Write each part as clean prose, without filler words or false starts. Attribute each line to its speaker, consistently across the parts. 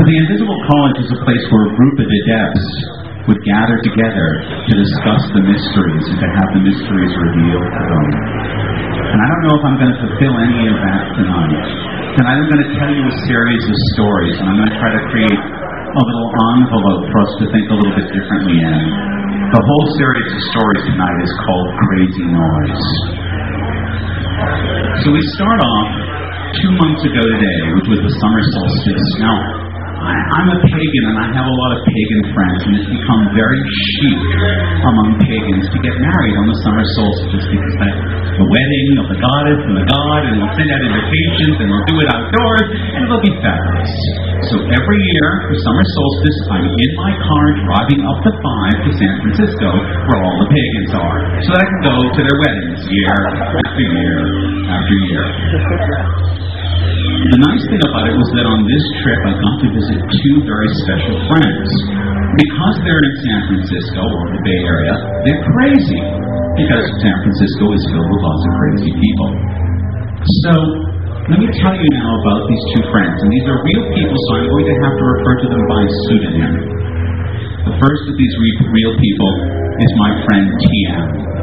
Speaker 1: the Invisible College is a place where a group of adepts would gather together to discuss the mysteries and to have the mysteries revealed to them. And I don't know if I'm going to fulfill any of that tonight. Tonight I'm going to tell you a series of stories, and I'm going to try to create a little envelope for us to think a little bit differently in. The whole series of stories tonight is called Crazy Noise. So we start off 2 months ago today, which was the summer solstice. Now, I'm a pagan, and I have a lot of pagan friends, and it's become very chic among pagans to get married on the summer solstice because that's the wedding of the goddess and the god, and we'll send out invitations, and we'll do it outdoors, and it'll be fabulous. So every year, for summer solstice, I'm in my car driving up the 5 to San Francisco, where all the pagans are, so that I can go to their weddings year after year after year. The nice thing about it was that on this trip I got to visit 2 very special friends. Because they're in San Francisco, or the Bay Area, they're crazy. Because San Francisco is filled with lots of crazy people. So, let me tell you now about these 2 friends. And these are real people, so I'm going to have to refer to them by pseudonym. The first of these real people is my friend TM.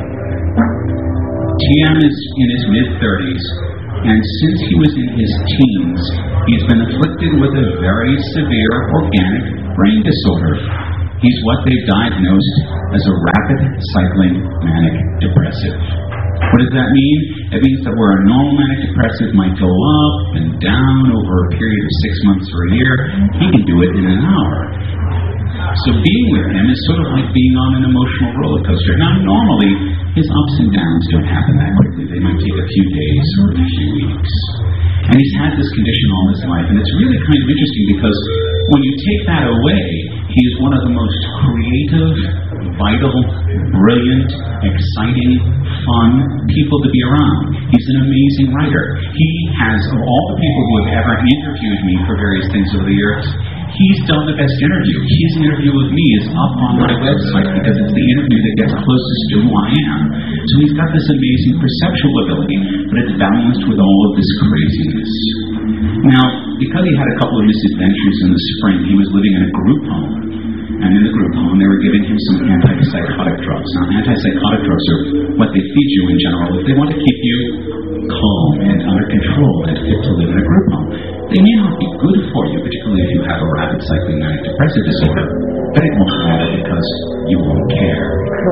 Speaker 1: TM is in his mid-30s. And since he was in his teens, he's been afflicted with a very severe organic brain disorder. He's what they've diagnosed as a rapid cycling manic depressive. What does that mean? It means that where a normal manic depressive might go up and down over a period of 6 months or a year, he can do it in an hour. So being with him is sort of like being on an emotional roller coaster. Now, normally, his ups and downs don't happen that quickly. They might take a few days or a few weeks. And he's had this condition all his life. And it's really kind of interesting because when you take that away, he is one of the most creative, vital, brilliant, exciting, fun people to be around. He's an amazing writer. He has, of all the people who have ever interviewed me for various things over the years, he's done the best interview. His interview with me is up on my website because it's the interview that gets closest to who I am. So he's got this amazing perceptual ability, but it's balanced with all of this craziness. Now, because he had a couple of misadventures in the spring, he was living in a group home. And in the group home, they were giving him some antipsychotic drugs. Now, antipsychotic drugs are what they feed you in general if they want to keep you calm and under control and fit to live in a group home. They may not be good for you, particularly if you have a rapid cycling manic depressive disorder, but it won't matter because you won't care.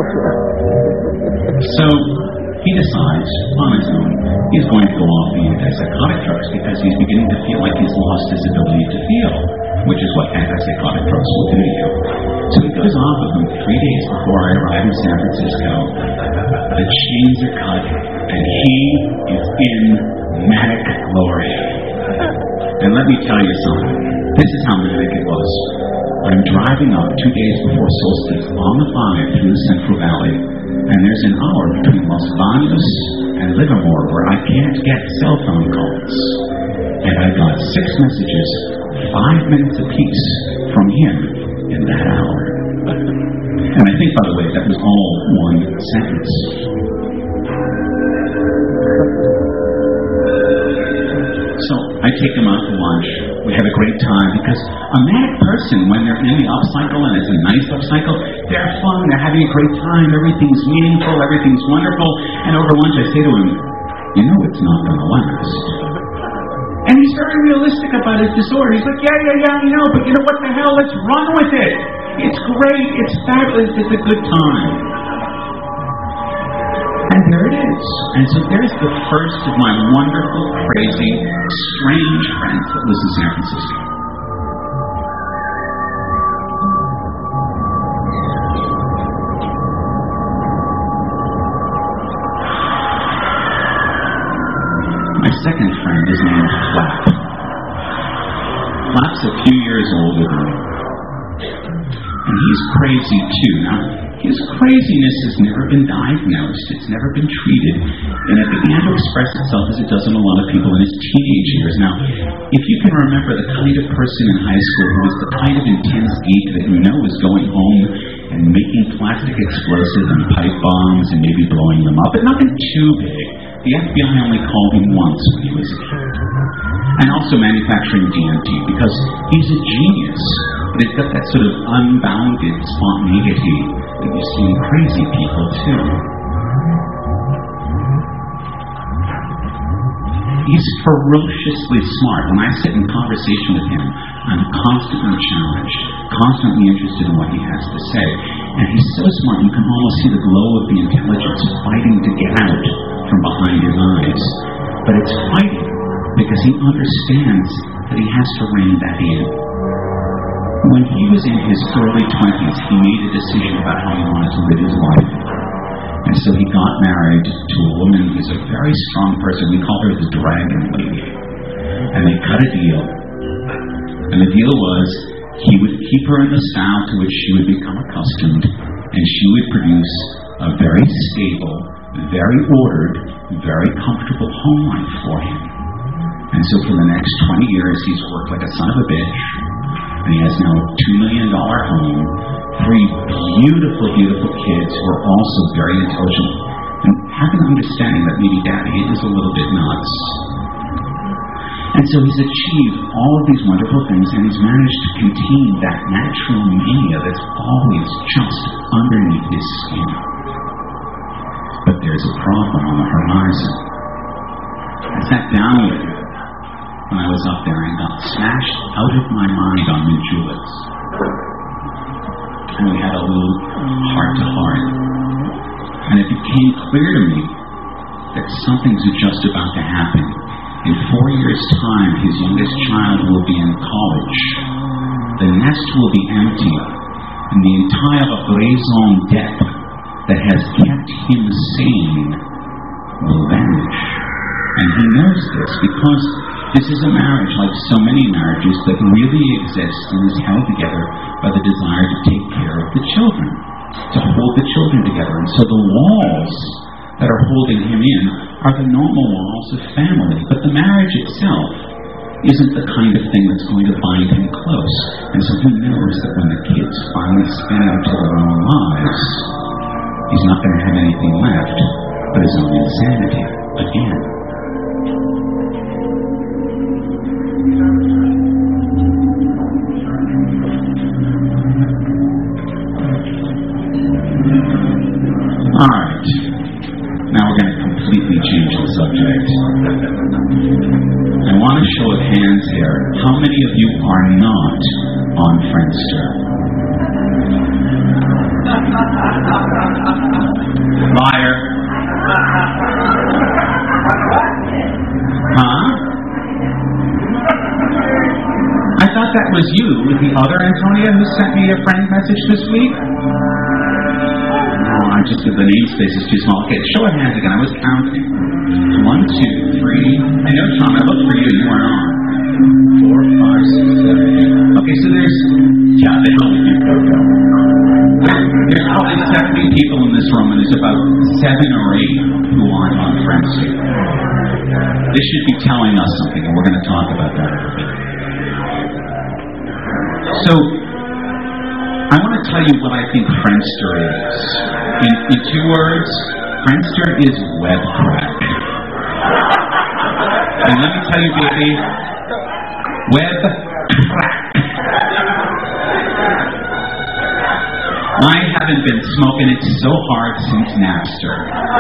Speaker 1: So, he decides, on his own, he's going to go off the antipsychotic drugs because he's beginning to feel like he's lost his ability to feel, which is what antipsychotic drugs will do to you. So he goes off of them 3 days before I arrive in San Francisco. The chains are cut, and he is in manic glory. And let me tell you something. This is how manic it was. I'm driving up 2 days before solstice on the 5 through the Central Valley, and there's an hour between Los Banos and Livermore where I can't get cell phone calls. And I got 6 messages, 5 minutes apiece, from him in that hour. And I think, by the way, that was all 1 sentence. So I take them out to lunch. We have a great time because a manic person, when they're in the upcycle and it's a nice upcycle, they're fun, they're having a great time, everything's meaningful, everything's wonderful. And over lunch I say to him, you know it's not going to last. And he's very realistic about his disorder. He's like, yeah, I know, but you know what the hell, let's run with it. It's great, it's fabulous, it's a good time. And there it is. And so there's the first of my wonderful, crazy, strange friends that lives in San Francisco. My second friend is named Flap. Flap's a few years older than me. And he's crazy too. Now, his craziness has never been diagnosed. It's never been treated. And it began to express itself as it does in a lot of people in his teenage years. Now, if you can remember the kind of person in high school who was the kind of intense geek that you know is going home and making plastic explosives and pipe bombs and maybe blowing them up, but nothing too big. The FBI only called him once when he was a kid. And also manufacturing DMT, because he's a genius. But he's got that sort of unbounded spontaneity that you see in crazy people, too. He's ferociously smart. When I sit in conversation with him, I'm constantly challenged, constantly interested in what he has to say. And he's so smart, you can almost see the glow of the intelligence fighting to get out from behind his eyes. But it's fighting because he understands that he has to rein that in. When he was in his early 20s, he made a decision about how he wanted to live his life. And so he got married to a woman who's a very strong person. We call her the Dragon Lady. And they cut a deal. And the deal was he would keep her in the style to which she would become accustomed, and she would produce a very stable, very ordered, very comfortable home life for him. And so for the next 20 years, he's worked like a son of a bitch. And he has now a $2 million home, 3 beautiful, beautiful kids who are also very intelligent and have an understanding that maybe Daddy is a little bit nuts. And so he's achieved all of these wonderful things, and he's managed to contain that natural mania that's always just underneath his skin. But there's a problem on the horizon. I sat down with him when I was up there and got smashed out of my mind on Minjulas. And we had a little heart-to-heart. And it became clear to me that something's just about to happen. In 4 years' time, his youngest child will be in college. The nest will be empty, and the entire raison d'etre that has kept him sane will vanish. And he knows this because this is a marriage, like so many marriages, that really exists and is held together by the desire to take care of the children, to hold the children together. And so the walls that are holding him in are the normal walls of family. But the marriage itself isn't the kind of thing that's going to bind him close. And so he knows that when the kids finally spin out to their own lives, he's not going to have anything left but his own insanity again. Alright. Now we're going to completely change the subject. I want a show of hands here. How many of you are not on Friendster? Liar. Huh? I thought that was you, the other Antonia, who sent me a friend message this week. Just the namespace is too small. Okay, show of hands again. I was counting. 1, 2, 3. I know, Tom, I looked for you. You weren't on. 4, 5, 6, 7. Okay, so there's... Yeah, they help with you, Coco. There's probably 70 people in this room, and there's about 7 or 8 who aren't on Friendster. This should be telling us something, and we're going to talk about that a little bit. So, I want to tell you what I think Friendster is. In 2 words, Friendster is web crack. And let me tell you, baby, web crack. I haven't been smoking it so hard since Napster.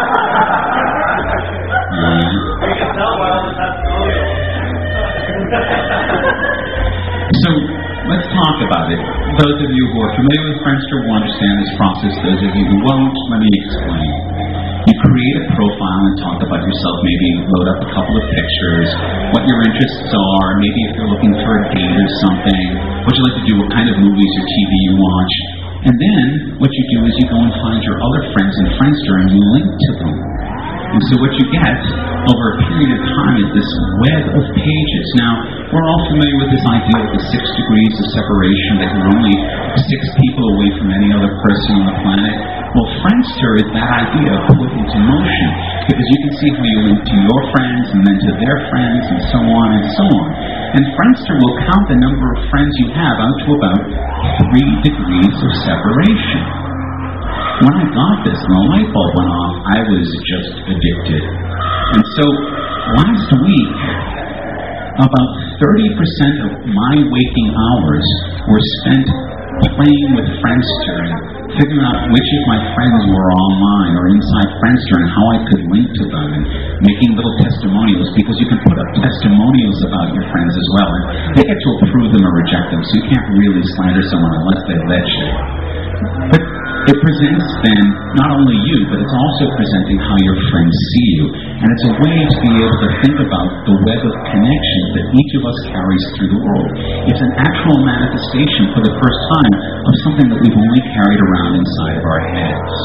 Speaker 1: So, let's talk about it. Those of you who are familiar with Friendster will understand this process. Those of you who won't, let me explain. You create a profile and talk about yourself. Maybe load up a couple of pictures, what your interests are, maybe if you're looking for a date or something, what you like to do, what kind of movies or TV you watch. And then what you do is you go and find your other friends in Friendster and you link to them. And so what you get over a period of time is this web of pages. Now, we're all familiar with this idea of the 6 degrees of separation, that you're only 6 people away from any other person on the planet. Well, Friendster is that idea put into motion, because you can see how you link to your friends and then to their friends and so on and so on. And Friendster will count the number of friends you have out to about 3 degrees of separation. When I got this and the light bulb went off, I was just addicted. And so last week, about 30% of my waking hours were spent playing with Friendster and figuring out which of my friends were online or inside Friendster and how I could link to them and making little testimonials, because you can put up testimonials about your friends as well, and they get to approve them or reject them, so you can't really slander someone unless they let you. But it presents then not only you, but it's also presenting how your friends see you. And it's a way to be able to think about the web of connections that each of us carries through the world. It's an actual manifestation for the first time of something that we've only carried around inside of our heads.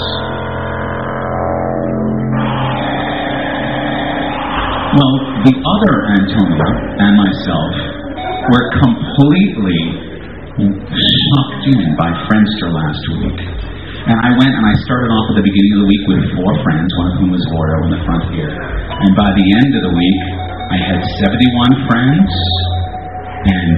Speaker 1: Well, the other Antonia and myself were completely sucked in by Friendster last week. And I went and I started off at the beginning of the week with 4 friends, one of whom was Ordo in the front here. And by the end of the week, I had 71 friends and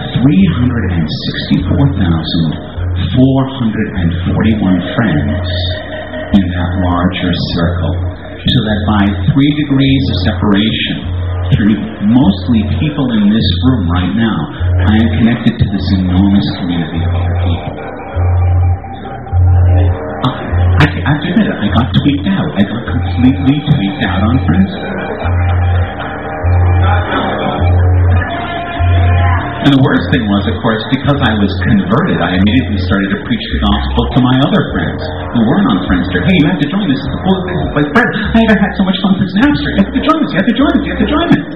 Speaker 1: 364,441 friends in that larger circle. So that by 3 degrees of separation, through mostly people in this room right now, I am connected to this enormous community of other people. I have to admit it, I got tweaked out. I got completely tweaked out on Friendster. And the worst thing was, of course, because I was converted, I immediately started to preach the gospel to my other friends who weren't on Friendster. Hey, you have to join this. This is the coolest thing. Like, Fred, I never had so much fun with Napster. You have to join this. You have to join this. You have to join it.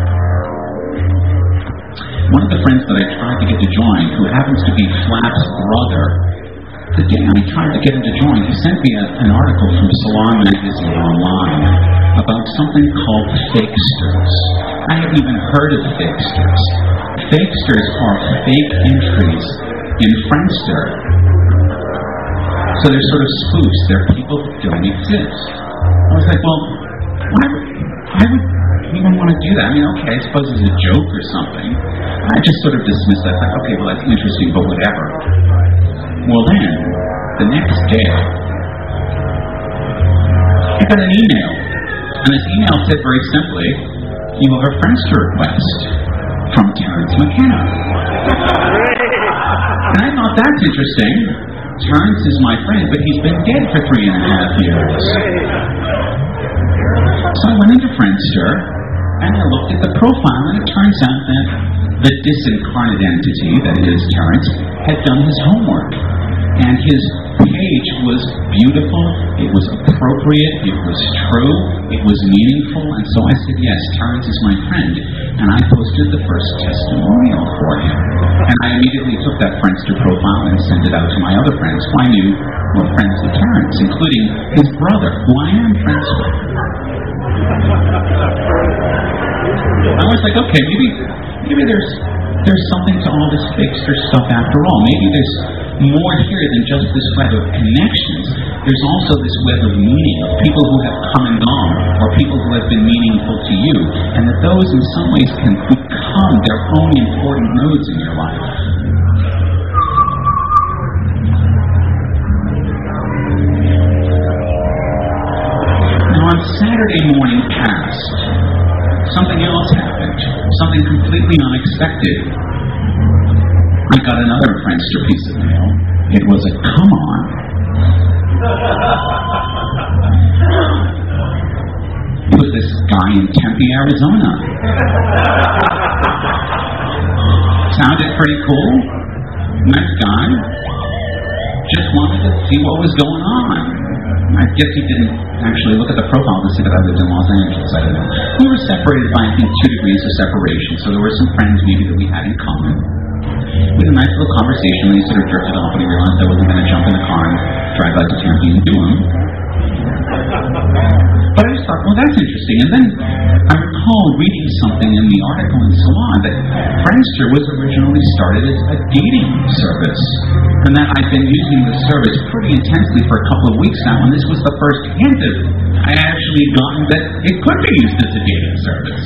Speaker 1: One of the friends that I tried to get to join, who happens to be Flap's brother, the day I tried to get him to join, he sent me an article from Salon Magazine online about something called Fakesters. I hadn't even heard of Fakesters. Fakesters are fake entries in Friendster. So they're sort of spoofs. They're people that don't exist. I was like, well, why would anyone want to do that? I mean, okay, I suppose it's a joke or something. I just sort of dismissed that, like, okay, well, that's interesting, but whatever. Well then, the next day, I got an email. And this email said very simply, you have a Friendster request from Terence McKenna. And I thought, that's interesting. Terence is my friend, but he's been dead for 3.5 years. So I went into Friendster, and I looked at the profile, and it turns out that the disincarnate entity, that is Terence, had done his homework. And his page was beautiful, it was appropriate, it was true, it was meaningful, and so I said, yes, Terence is my friend. And I posted the first testimonial for him. And I immediately took that Friendster profile and sent it out to my other friends, who I knew were friends with Terence, including his brother, who I am friends with. I was like, okay, maybe there's something to all this Fakester stuff after all. Maybe there's more here than just this web of connections. There's also this web of meaning, of people who have come and gone, or people who have been meaningful to you, and that those in some ways can become their own important nodes in your life. Now on Saturday morning past, something else happened, something completely unexpected. I got another Friendster piece of mail. It was a come on. It was this guy in Tempe, Arizona. Sounded pretty cool. Nice guy. Just wanted to see what was going on. I guess he didn't actually look at the profile to see that I lived in Los Angeles. I don't know. We were separated by, I think, 2 degrees of separation, so there were some friends maybe that we had in common. We had a nice little conversation, and he sort of drifted off, and he realized I wasn't going to jump in the car and drive out to Tempe and do him. But I just thought, well, that's interesting. And then I recall reading something in the article in Salon that Friendster was originally started as a dating service, and that I'd been using the service pretty intensely for a couple of weeks now, and this was the first hint of I actually gotten that it could be used as a dating service.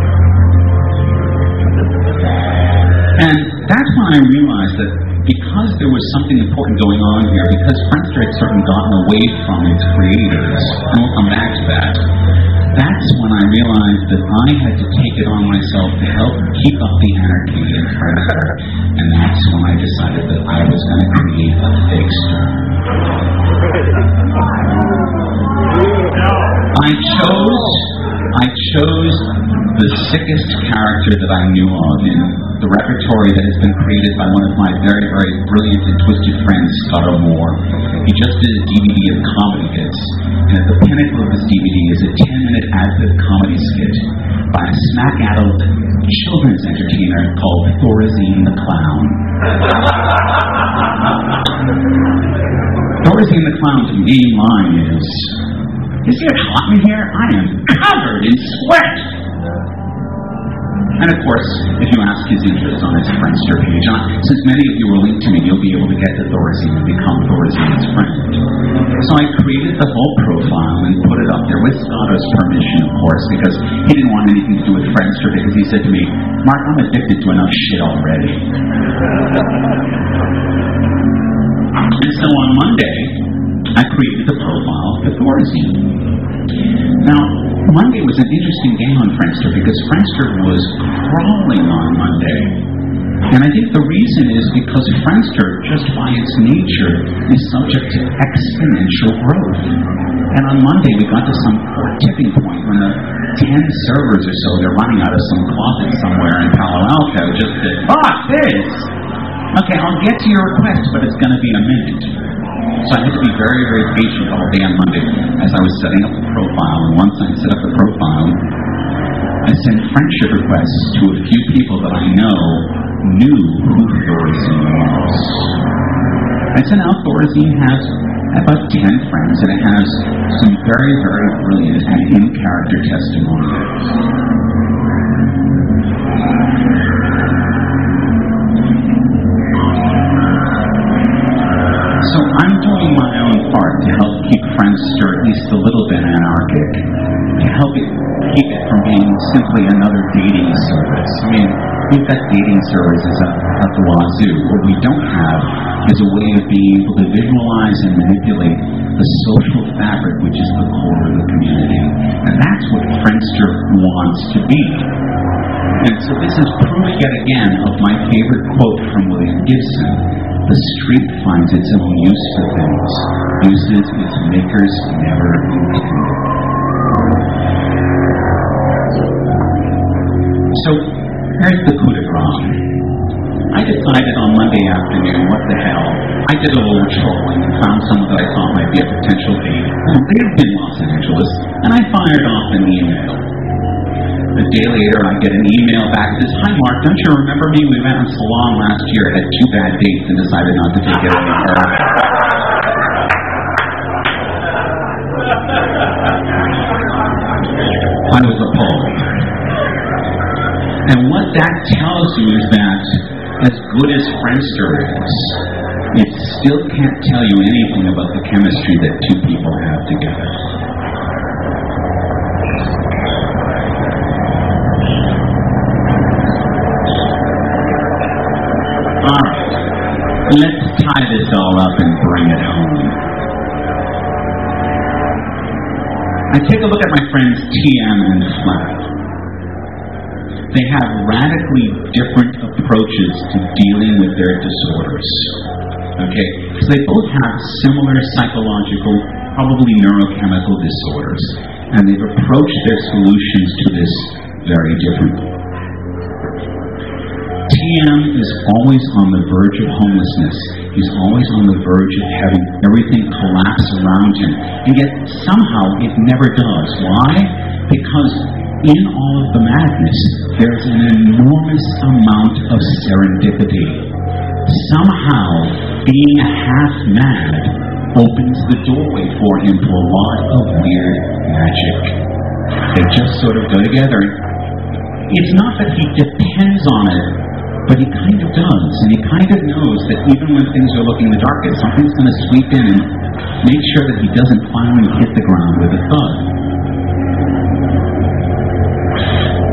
Speaker 1: And that's when I realized that because there was something important going on here because Friendster had sort of gotten away from its creators, and we'll come back to that. That's when I realized that I had to take it on myself to help keep up the anarchy in Friendster, and that's when I decided that I was going to create a fakester. I chose the sickest character that I knew of in the repertory that has been created by one of my very, very brilliant and twisted friends, Scott O'Moore. He just did a DVD of comedy hits, and at the pinnacle of this DVD is a 10-minute ad-lib comedy skit by a smack-addled children's entertainer called Thorazine the Clown. Thorazine the Clown's main line is, "Is it hot in here? I am covered in sweat." And of course, if you ask his interest on his Friendster page, since many of you are linked to me, you'll be able to get to Thorazine and become Thorazine's friend. So I created the whole profile and put it up there with Scotto's permission, of course, because he didn't want anything to do with Friendster, because he said to me, "Mark, I'm addicted to enough shit already." And so on Monday, I created the profile for Thorazine. Now, Monday was an interesting day on Friendster because Friendster was crawling on Monday. And I think the reason is because Friendster, just by its nature, is subject to exponential growth. And on Monday, we got to some tipping point when the 10 servers or so, they're running out of some closet somewhere in Palo Alto, just said, "Fuck this! Okay, I'll get to your request, but it's going to be a minute." So I had to be very, very patient all day on Monday as I was setting up the profile. And once I set up the profile, I sent friendship requests to a few people that I know knew who Thorazine was. And so now Thorazine has about 10 friends, and it has some very, very brilliant and in-character testimonials. So I'm doing my own part to help keep Friendster at least a little bit anarchic, to help it keep it from being simply another dating service. I mean, we've got dating services at the wazoo. What we don't have is a way of being able to visualize and manipulate the social fabric, which is the core of the community. And that's what Friendster wants to be. And so this is proof yet again of my favorite quote from William Gibson: "The street finds its own use for things, uses its makers never intended." So, here's the coup de grace. I decided on Monday afternoon, what the hell. I did a little trolling and found someone that I thought might be a potential date. They lived in Los Angeles, and I fired off an email. A day later, I get an email back that says, "Hi Mark, don't you remember me? We went on Salon last year, had 2 bad dates, and decided not to take it anymore." I was appalled. And what that tells you is that, as good as Friendster is, it still can't tell you anything about the chemistry that 2 people have together. Let's tie this all up and bring it home. I take a look at my friends TM and Flap. They have radically different approaches to dealing with their disorders. Okay? Because they both have similar psychological, probably neurochemical disorders. And they've approached their solutions to this very differently. TM is always on the verge of homelessness. He's always on the verge of having everything collapse around him. And yet, somehow, it never does. Why? Because in all of the madness, there's an enormous amount of serendipity. Somehow, being half-mad opens the doorway for him to a lot of weird magic. They just sort of go together. It's not that he depends on it, but he kind of does, and he kind of knows that even when things are looking the darkest, something's going to sweep in and make sure that he doesn't finally hit the ground with a thud.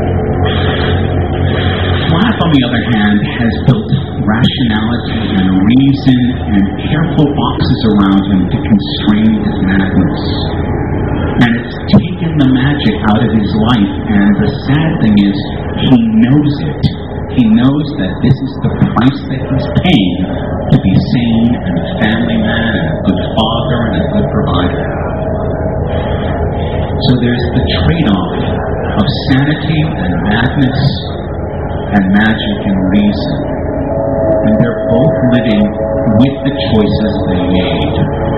Speaker 1: Flap, on the other hand, has built rationality and reason and careful boxes around him to constrain his madness. And it's taken the magic out of his life, and the sad thing is, he knows it. He knows that this is the price that he's paying to be sane and a family man and a good father and a good provider. So there's the trade-off of sanity and madness and magic and reason. And they're both living with the choices they made.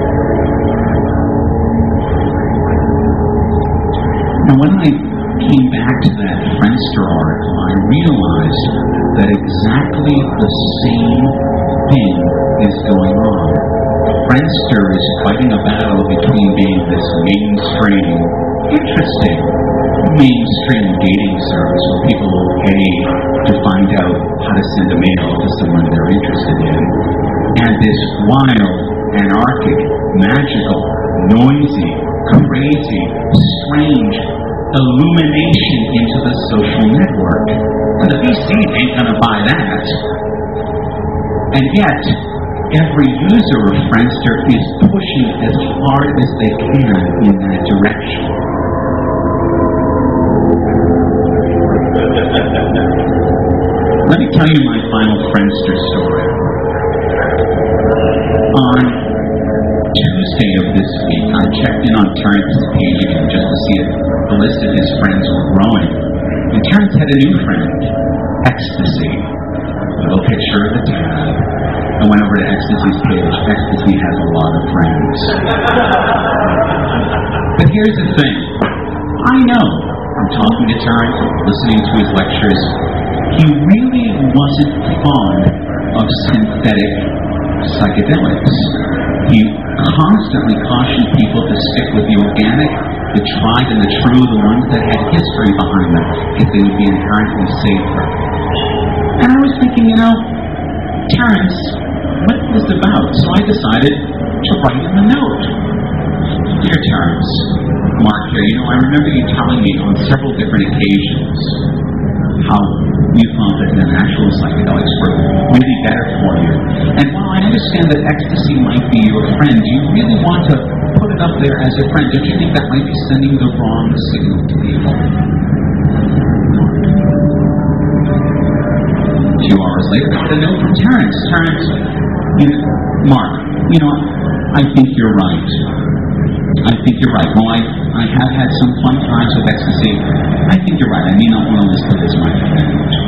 Speaker 1: Now, when I came back to that Friendster article, I realized that exactly the same thing is going on. Friendster is fighting a battle between being this mainstream, interesting, mainstream dating service where people will pay to find out how to send a mail to someone they're interested in, and this wild, anarchic, magical, noisy, crazy, strange illumination into the social network. And the VCs ain't gonna buy that. And yet, every user of Friendster is pushing as hard as they can in that direction. Let me tell you my final Friendster story. On Tuesday of this week, I checked in on Terrence's page again just to see if the list of his friends were growing. And Terrence had a new friend, Ecstasy. A little picture of the tab. I went over to Ecstasy's page. Ecstasy has a lot of friends. But here's the thing. I know, from talking to Terrence, listening to his lectures, he really wasn't fond of synthetic psychedelics. He constantly cautioned people to stick with the organic, the tried and the true, the ones that had history behind them, because they would be inherently safer. And I was thinking, Terrence, what's this about? So I decided to write him a note. Dear Terrence, Mark here, I remember you telling me on several different occasions how you thought that the natural psychedelics were really better for you. And while I understand that ecstasy might be your friend, do you really want to put it up there as a friend? Don't you think that might be sending the wrong signal to people? A few hours later, I got a note from Terrence. Terrence, Mark, I think you're right. I think you're right. Well, I have had some fun times with ecstasy. I think you're right. I may not want to list it as my friend.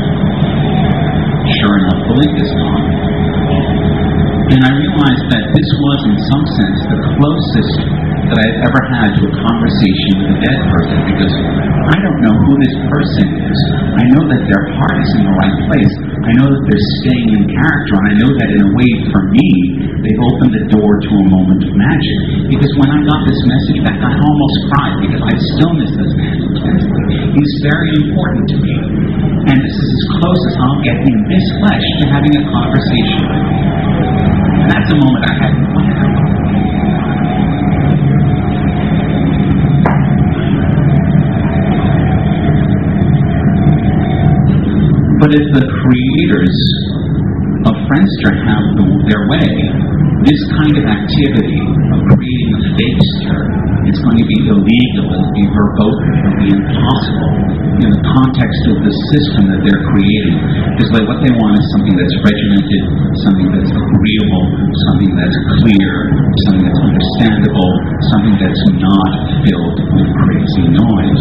Speaker 1: Sure enough, the link is gone. And I realized that this was, in some sense, the closest that I've ever had to a conversation with a dead person, because I don't know who this person is. I know that their heart is in the right place. I know that they're staying in character, and I know that in a way, for me, they've opened the door to a moment of magic. Because when I got this message back, I almost cried, because I still miss this man intensely. He's very important to me. And this is as close as I'll get in this flesh to having a conversation with him. And that's a moment I hadn't planned on. But if the creators of Friendster have their way, this kind of activity of creating a fakester is going to be illegal, it'll be verboten, it'll be impossible in the context of the system that they're creating. Because what they want is something that's regimented, something that's agreeable, something that's clear, something that's understandable, something that's not filled with crazy noise.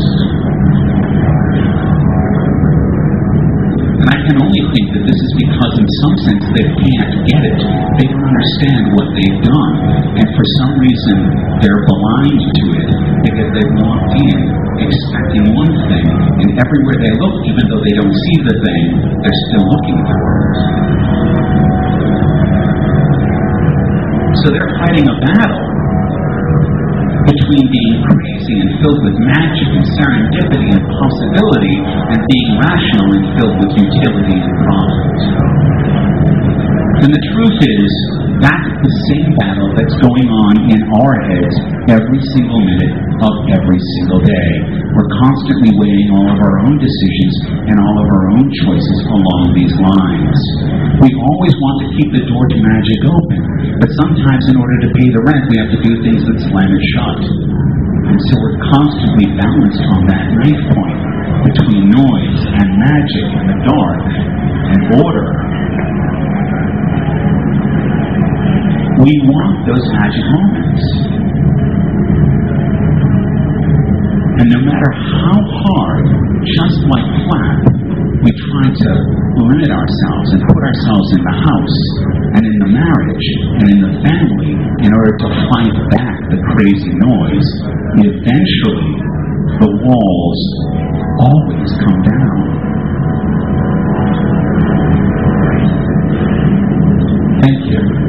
Speaker 1: And I can only think that this is because, in some sense, they can't get it. They don't understand what they've done. And for some reason, they're blind to it because they've walked in expecting one thing. And everywhere they look, even though they don't see the thing, they're still looking for it. So they're fighting a battle between being crazy and filled with magic and serendipity and possibility and being rational and filled with utility and profit. And the truth is, that's the same battle that's going on in our heads every single minute of every single day. We're constantly weighing all of our own decisions and all of our own choices along these lines. We always want to keep the door to magic open, but sometimes in order to pay the rent, we have to do things that slam it shut. And so we're constantly balanced on that knife point between noise and magic and the dark and order. We want those magic moments. And no matter how hard, just like Flap, we try to limit ourselves and put ourselves in the house and in the marriage and in the family in order to fight back the crazy noise, eventually the walls always come down. Thank you.